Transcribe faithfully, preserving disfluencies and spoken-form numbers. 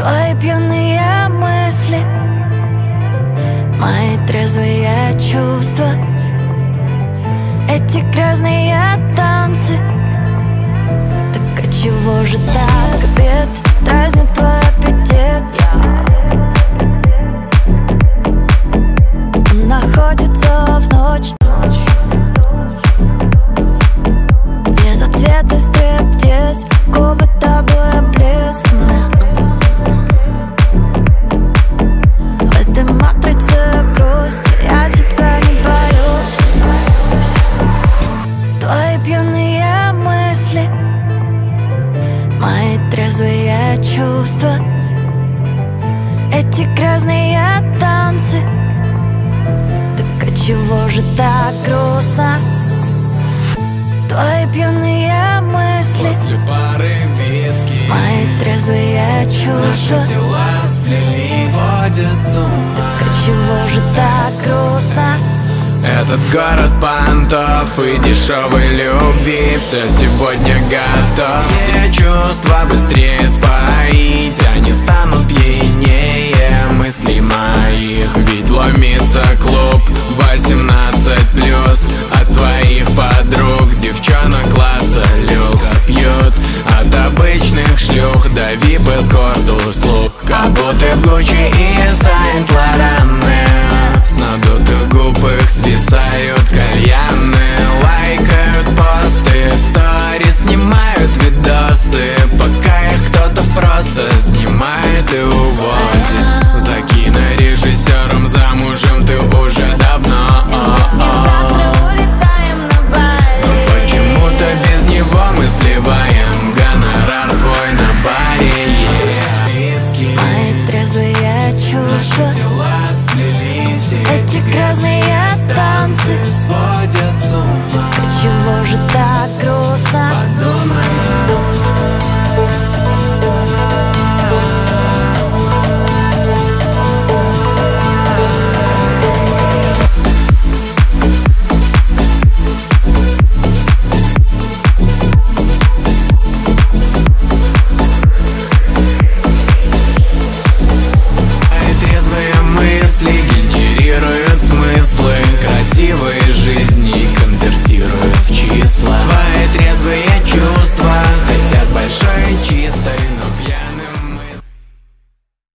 Твои пьяные мысли, мои трезвые чувства, эти грязные танцы. Так а чего же так? Спит, дразнит твой аппетит. Он находится в ночь. Безответный стриптиз, губы тобой облизаны. В этой матрице грусти я тебя не боюсь. Твои пьяные мысли, мои трезвые чувства, эти грязные танцы. Так а чего же так грустно? Твои пьяные мысли, после пары виски, мои трезвые чувства, наши тела сплелись, водят с ума. Так а чего же так грустно? Этот город понтов и дешевой любви, все сегодня готов. Все чувства быстрее споить, они станут пьянее мыслей моих. Ведь ломится клуб восемнадцать плюс от твоих подруг. Девчонок класса люкс пьют от обычных шлюх до вип эскорт услуг. Как будто в Гуччи и Сент-Лоране с надутых губ их свисают кальяны. Лайкают посты, в сторис снимают видосы, пока их кто-то просто снимает и уводит. За кинорежиссером замужем ты уже давно. Завтра улетаем на Бали. Почему-то без него мы сливаем гонорар твой на баре. Мои трезвые чувства, эти грязные танцы сводят с ума. А чего же так грустно? Трезвые мысли генерируют